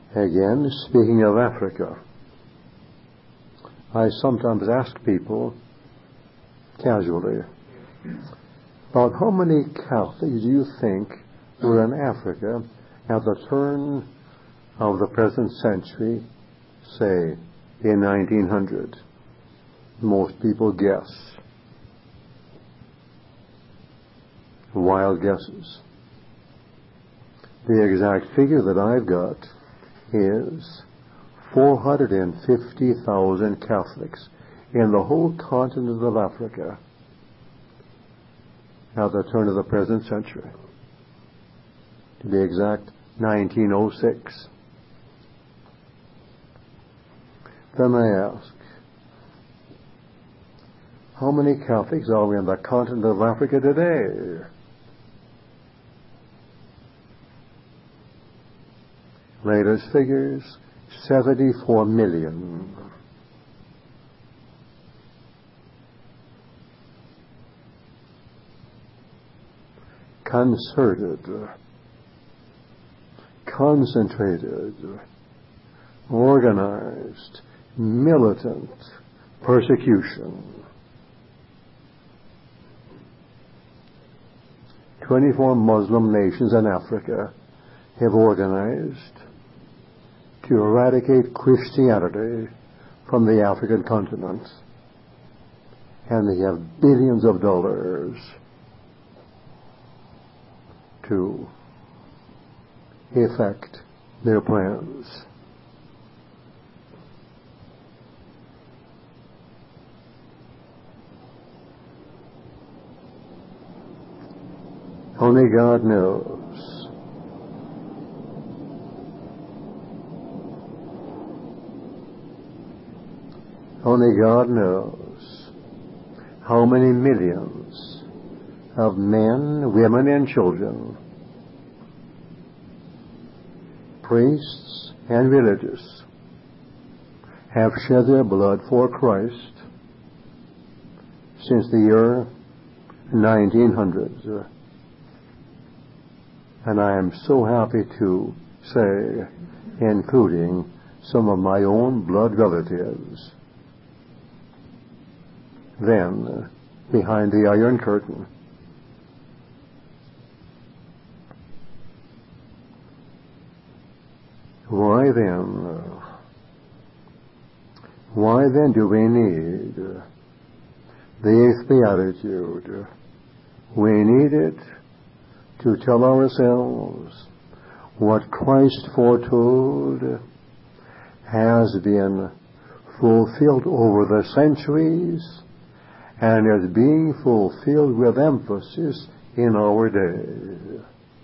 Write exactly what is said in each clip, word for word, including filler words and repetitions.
Again, speaking of Africa, I sometimes ask people casually about how many Catholics do you think were in Africa at the turn of the present century, say in nineteen hundred. Most people guess. Wild guesses. The exact figure that I've got is four hundred fifty thousand Catholics in the whole continent of Africa at the turn of the present century. To be exact, nineteen oh six. Then I ask, how many Catholics are we in the continent of Africa today? Latest figures, seventy-four million. Concerted, concentrated, organized, militant persecution. twenty-four Muslim nations in Africa have organized to eradicate Christianity from the African continent. And they have billions of dollars to effect their plans. Only God knows. Only God knows how many millions of men, women, and children, priests and religious, have shed their blood for Christ since the year nineteen hundred. And I am so happy to say, including some of my own blood relatives, then, behind the Iron Curtain, why then, why then do we need the eighth beatitude? We need it to tell ourselves what Christ foretold has been fulfilled over the centuries and is being fulfilled with emphasis in our day.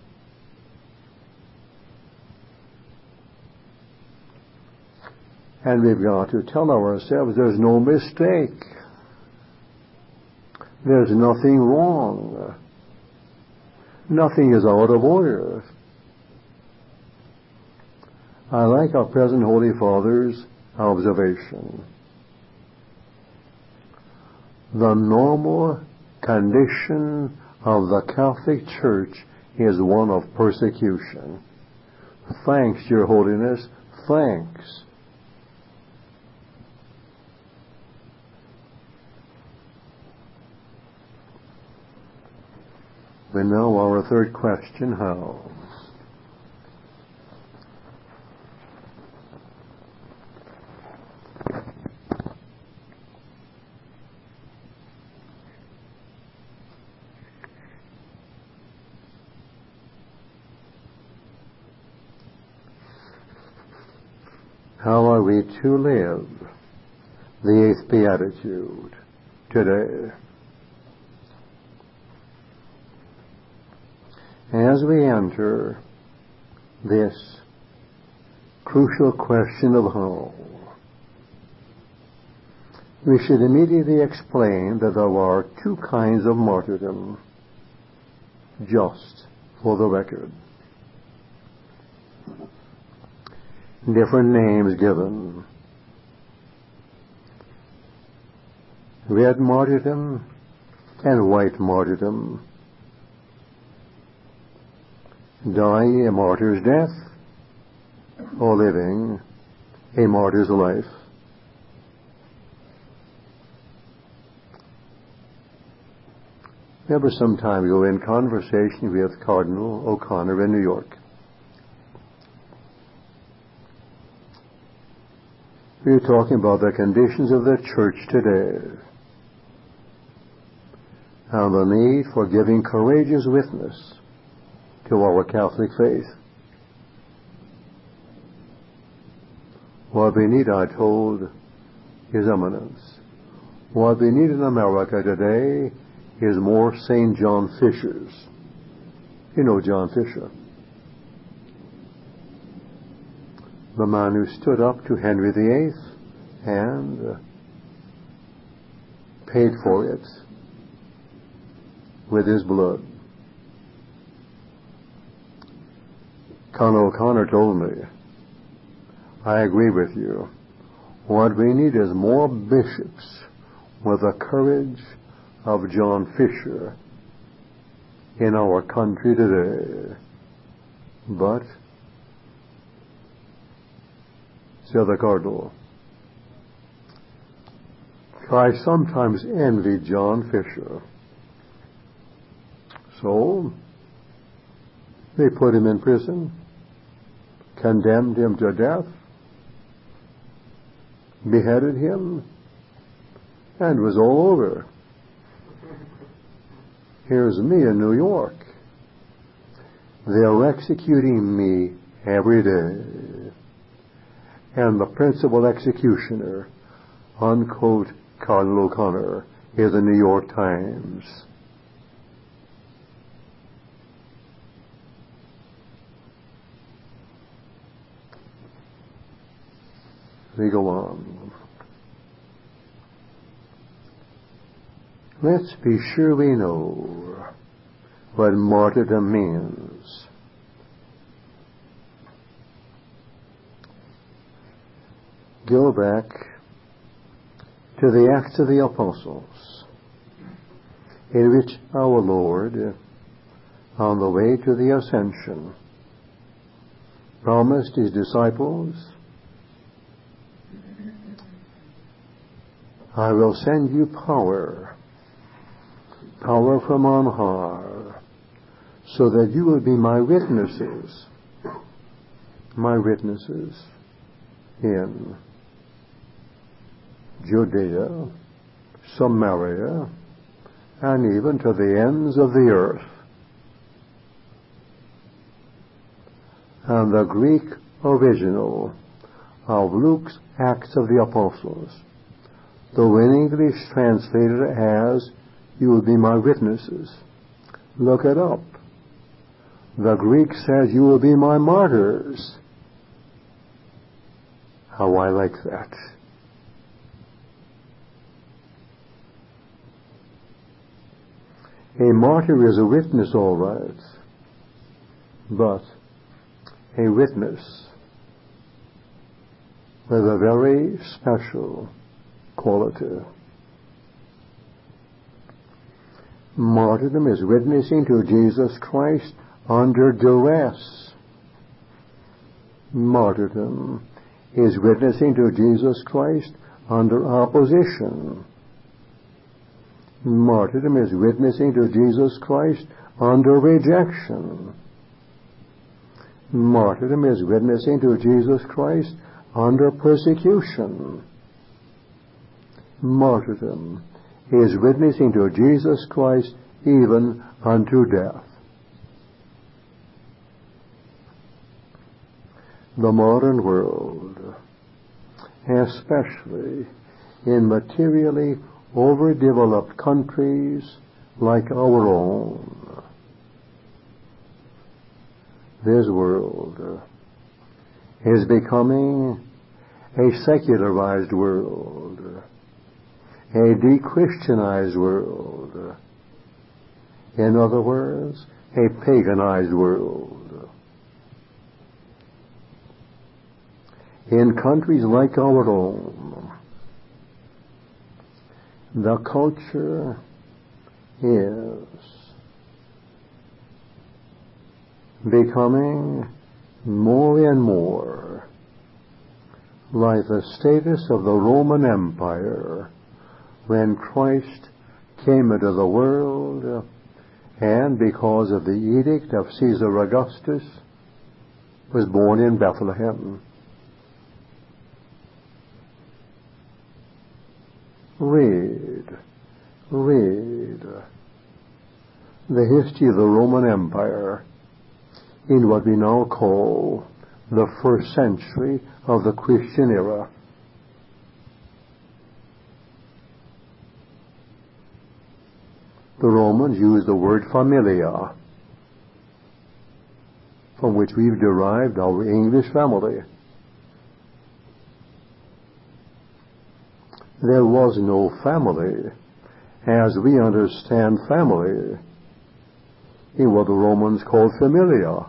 And we've got to tell ourselves there's no mistake. There's nothing wrong. Nothing is out of order. I like our present Holy Father's observation. The normal condition of the Catholic Church is one of persecution. Thanks, Your Holiness, thanks. And now our third question, how? How are we to live the eighth beatitude today? As we enter this crucial question of how, we should immediately explain that there are two kinds of martyrdom, just for the record. Different names given. Red martyrdom and white martyrdom. Die a martyr's death, or living a martyr's life. Remember some time ago in conversation with Cardinal O'Connor in New York, we were talking about the conditions of the church today and the need for giving courageous witness to our Catholic faith. What we need, I told His Eminence, what we need in America today is more Saint John Fishers. You know John Fisher, the man who stood up to Henry the Eighth and uh, paid for it with his blood. Colonel O'Connor told me, I agree with you. What we need is more bishops with the courage of John Fisher in our country today. But, said the Cardinal, I sometimes envy John Fisher. So, they put him in prison, condemned him to death, beheaded him, and it was all over. Here's me in New York. They're executing me every day. And the principal executioner, unquote, Cardinal O'Connor, is the New York Times. We go on. Let's be sure we know what martyrdom means. Go back to the Acts of the Apostles, in which our Lord, on the way to the Ascension, promised His disciples, I will send you power, power from on high, so that you will be my witnesses, my witnesses in Judea, Samaria, and even to the ends of the earth. And the Greek original of Luke's Acts of the Apostles, though in English translated as, you will be my witnesses. Look it up. The Greek says, you will be my martyrs. How I like that. A martyr is a witness, all right, but a witness with a very special quality. Martyrdom is witnessing to Jesus Christ under duress. Martyrdom is witnessing to Jesus Christ under opposition. Martyrdom is witnessing to Jesus Christ under rejection. Martyrdom is witnessing to Jesus Christ under persecution. Martyrdom is witnessing to Jesus Christ even unto death. The modern world, especially in materially overdeveloped countries like our own, this world is becoming a secularized world, a de-Christianized world. In other words, a paganized world. In countries like our own, the culture is becoming more and more like the status of the Roman Empire when Christ came into the world, and because of the edict of Caesar Augustus, was born in Bethlehem. Read, read the history of the Roman Empire in what we now call the first century of the Christian era. The Romans used the word familia, from which we've derived our English family. There was no family as we understand family in what the Romans called familia.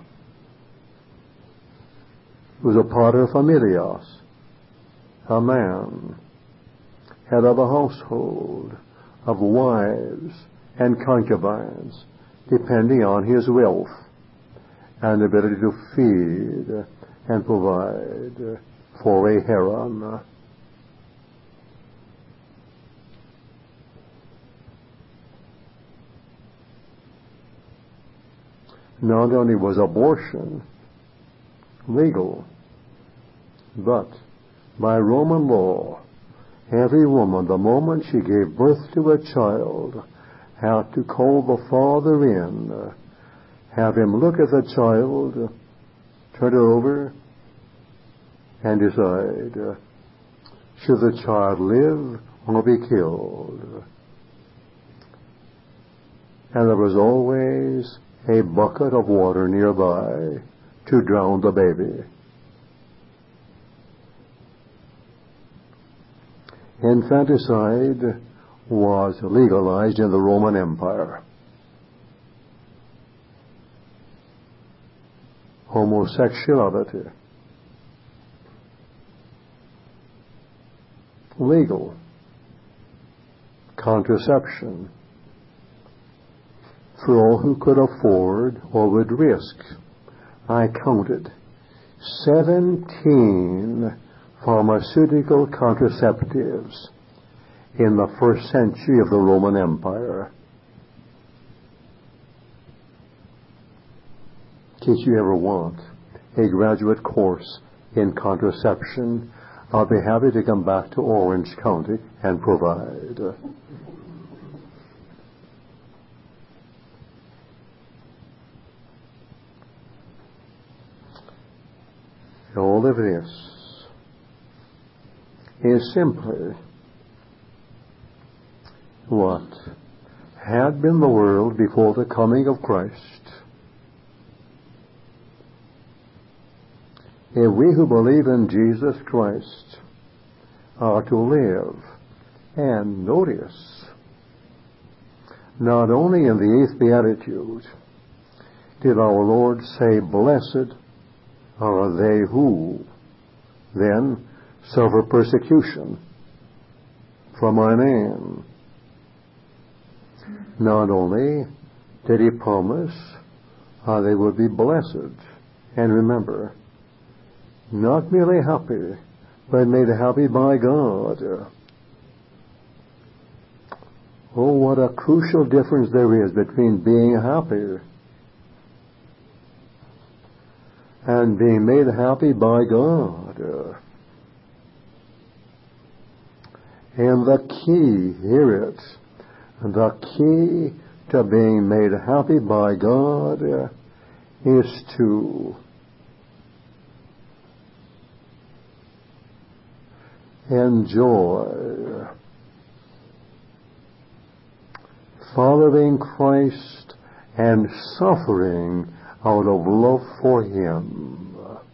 It was a pater familias, a man, head of a household, of wives and concubines, depending on his wealth and ability to feed and provide for a harem. Not only was abortion legal, but by Roman law, every woman, the moment she gave birth to a child, had to call the father in, have him look at the child, turn it over, and decide, should the child live or be killed? And there was always a bucket of water nearby to drown the baby. Infanticide was legalized in the Roman Empire. Homosexuality, legal. Contraception, for all who could afford or would risk. I counted seventeen pharmaceutical contraceptives in the first century of the Roman Empire. In case you ever want a graduate course in contraception, I'll be happy to come back to Orange County and provide. All of this is simply what had been the world before the coming of Christ. If we who believe in Jesus Christ are to live, and notice, not only in the eighth beatitude did our Lord say, blessed are they who then suffer persecution for my name. Not only did he promise how they would be blessed, and remember, not merely happy, but made happy by God. Oh, what a crucial difference there is between being happy and being made happy by God. And the key, hear it, the key to being made happy by God is to enjoy following Christ and suffering out of love for Him.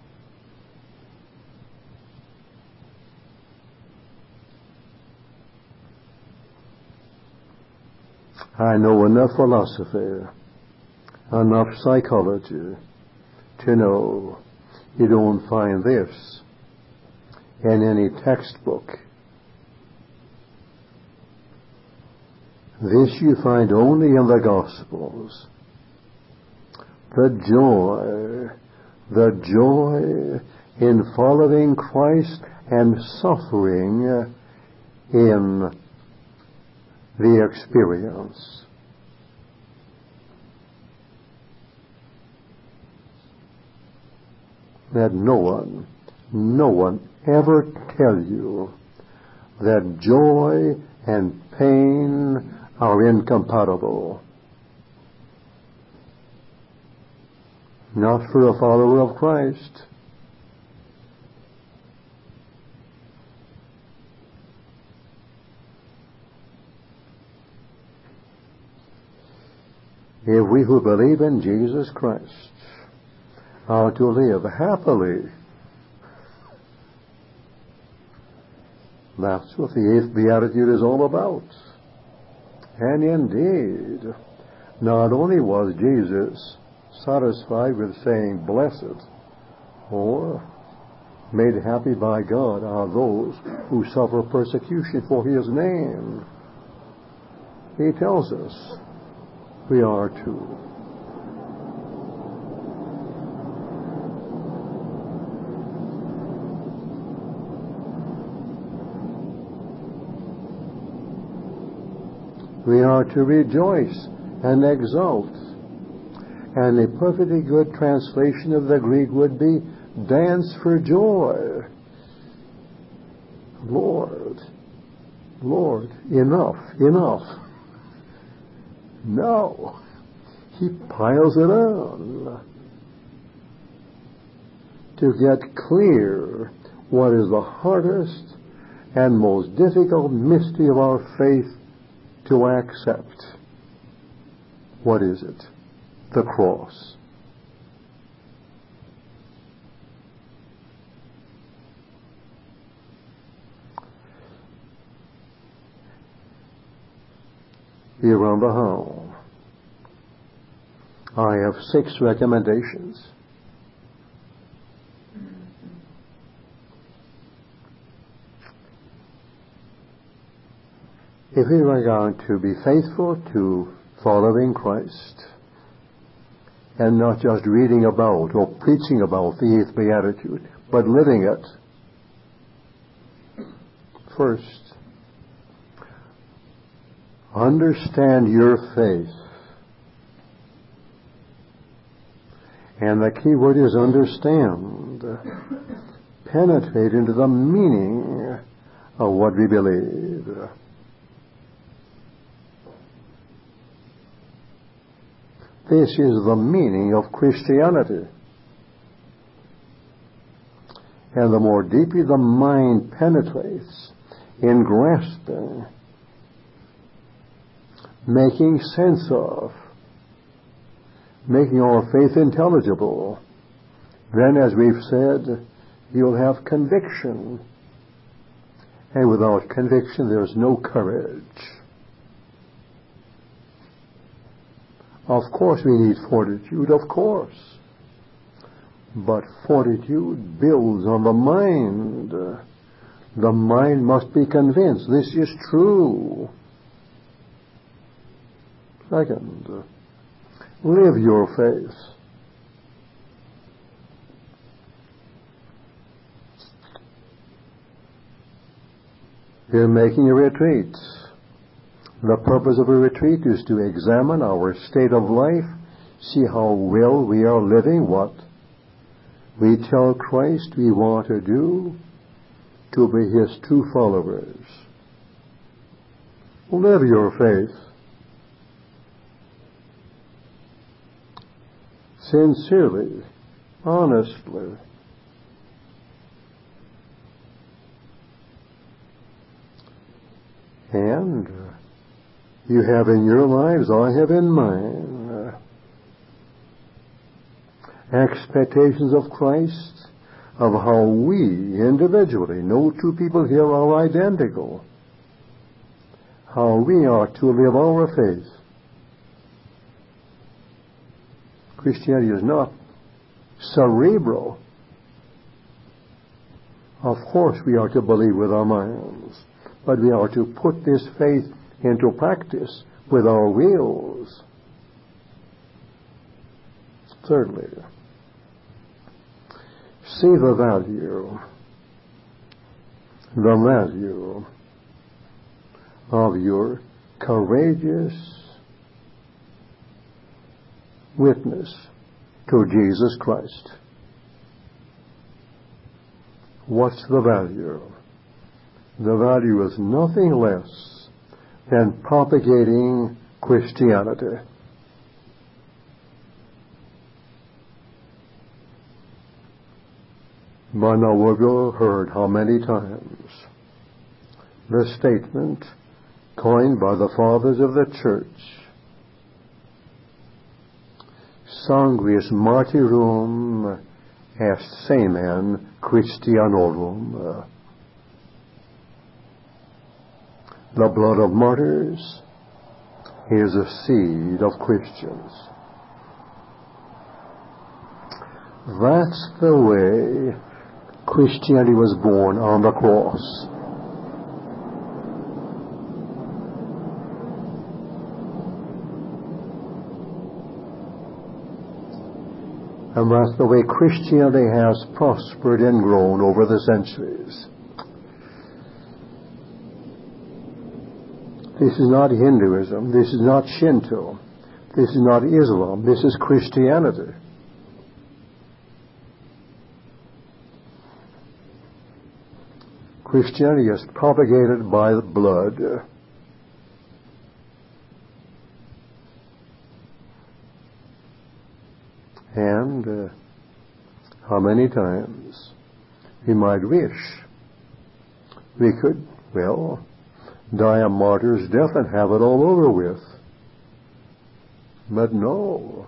I know enough philosophy, enough psychology to know you don't find this in any textbook. This you find only in the Gospels. The joy, the joy in following Christ and suffering in the experience. Let no one, no one ever tell you that joy and pain are incompatible. Not for a follower of Christ. If we who believe in Jesus Christ are to live happily, that's what the eighth beatitude is all about. And indeed, not only was Jesus satisfied with saying, blessed, or made happy by God are those who suffer persecution for His name. He tells us we are too. We are to rejoice and exult. And a perfectly good translation of the Greek would be, dance for joy. Lord, Lord, enough, enough. No. He piles it on to get clear what is the hardest and most difficult mystery of our faith to accept. What is it? The cross. You remember how? I have six recommendations. If we are going to be faithful to following Christ, and not just reading about or preaching about the eighth beatitude, but living it, first, understand your faith. And the key word is understand. Penetrate into the meaning of what we believe. This is the meaning of Christianity. And the more deeply the mind penetrates in grasping, making sense of, making our faith intelligible, then, as we've said, you'll have conviction. And without conviction, there's no courage. Of course we need fortitude, of course. But fortitude builds on the mind. The mind must be convinced this is true. Second, live your faith. You're making a retreat. The purpose of a retreat is to examine our state of life, see how well we are living, what we tell Christ we want to do to be His true followers. Live your faith. Sincerely, honestly. And you have in your lives, I have in mine, expectations of Christ, of how we individually, no two people here are identical, how we are to live our faith. Christianity is not cerebral. Of course we are to believe with our minds, but we are to put this faith into practice with our wills. Thirdly, See the value, the value of your courageous witness to Jesus Christ. What's the value? The value is nothing less than propagating Christianity. By now we've all heard how many times the statement coined by the fathers of the church, sanguis martyrum est semen Christianorum, uh, the blood of martyrs is a seed of Christians. That's the way Christianity was born on the cross. And that's the way Christianity has prospered and grown over the centuries. This is not Hinduism. This is not Shinto. This is not Islam. This is Christianity. Christianity is propagated by the blood. And uh, how many times we might wish we could, well, die a martyr's death and have it all over with. But no.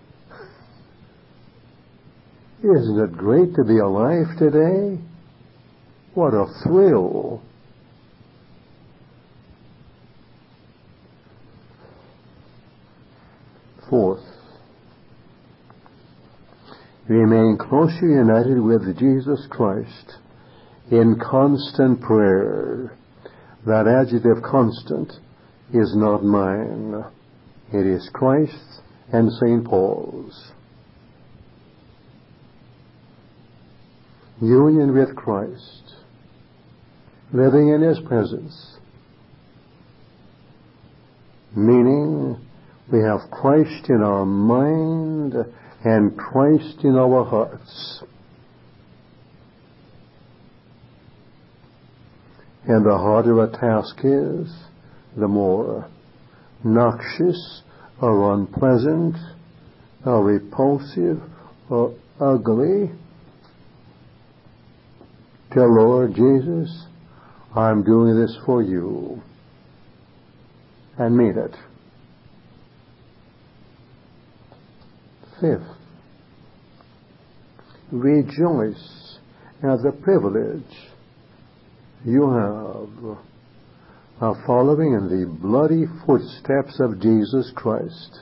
Isn't it great to be alive today? What a thrill. Fourth, remain closely united with Jesus Christ in constant prayer. That adjective constant is not mine. It is Christ's and Saint Paul's. Union with Christ. Living in His presence. Meaning we have Christ in our mind and Christ in our hearts. And the harder a task is, the more noxious or unpleasant or repulsive or ugly. Tell Lord Jesus, I'm doing this for you. And mean it. Fifth, rejoice at the privilege you have of following in the bloody footsteps of Jesus Christ.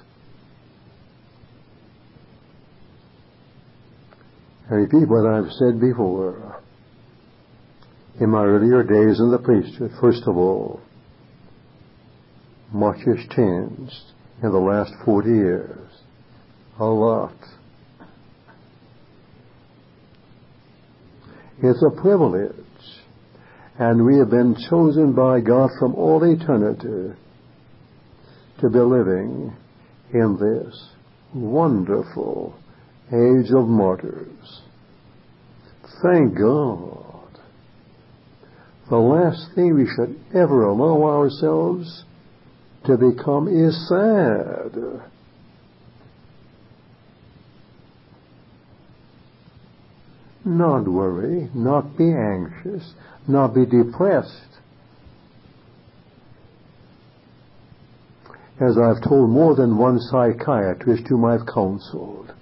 And repeat what I've said before. In my earlier days in the priesthood, first of all, much has changed in the last forty years. A lot. It's a privilege. And we have been chosen by God from all eternity to be living in this wonderful age of martyrs. Thank God. The last thing we should ever allow ourselves to become is sad. Not worry, not be anxious, not be depressed. As I've told more than one psychiatrist whom I've counseled.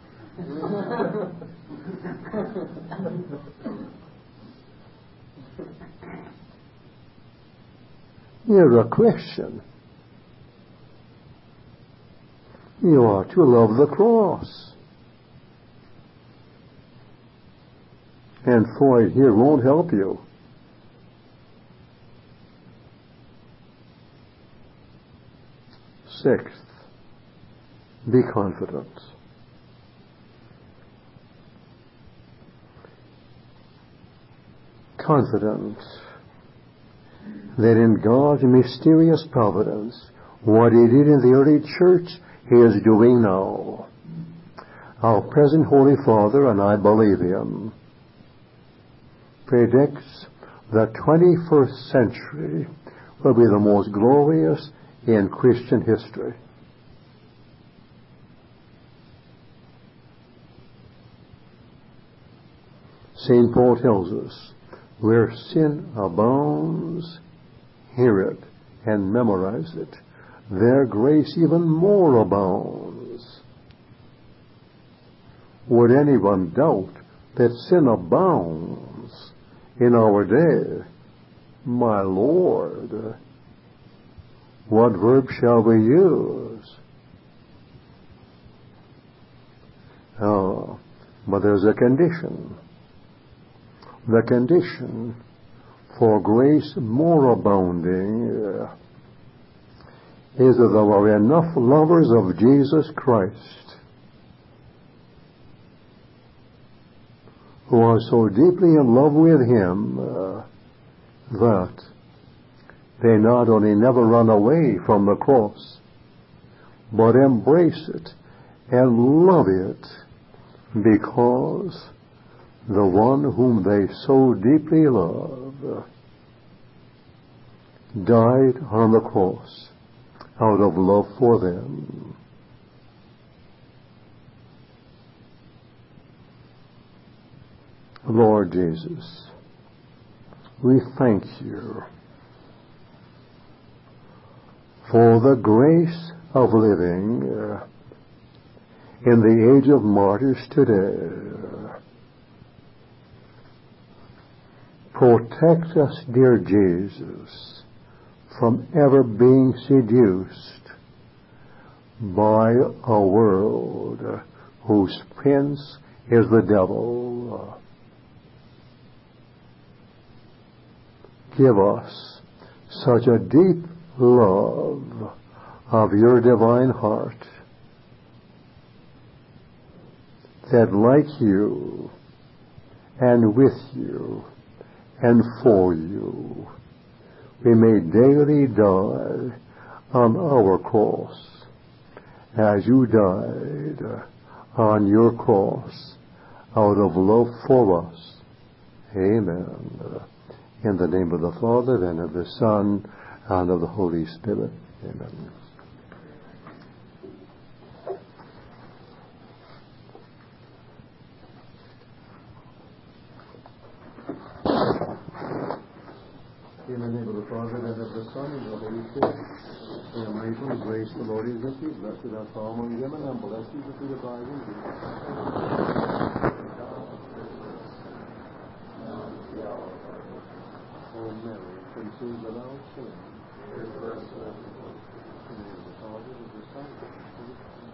You're a Christian. You are to love the cross. And Freud here won't help you. Sixth, be confident. confident that in God's mysterious providence, what He did in the early church, He is doing now. Our present Holy Father, and I believe him, predicts the twenty-first century will be the most glorious in Christian history. Saint Paul tells us, where sin abounds, hear it and memorize it. There grace even more abounds. Would anyone doubt that sin abounds in our day? My Lord, what verb shall we use? Oh, but there's a condition. The condition for grace more abounding uh, is that there are enough lovers of Jesus Christ who are so deeply in love with Him uh, that they not only never run away from the cross, but embrace it and love it, because the one whom they so deeply love died on the cross out of love for them. Lord Jesus, we thank you for the grace of living uh, in the age of martyrs today. Protect us, dear Jesus, from ever being seduced by a world whose prince is the devil. Give us such a deep love of your divine heart that, like you and with you and for you, we may daily die on our cross as you died on your cross out of love for us. Amen. In the name of the Father, and of the Son, and of the Holy Spirit. Amen. In the name of the Father, and of the Son, and of the Holy Spirit. Amen. Grace, the Lord is with you. Blessed art thou among women, and blessed is the fruit of thy womb, Jesus. O Mary, conceived without sin, pray for us sinners, in the name of the Father, and of the Son, and of the Holy Spirit.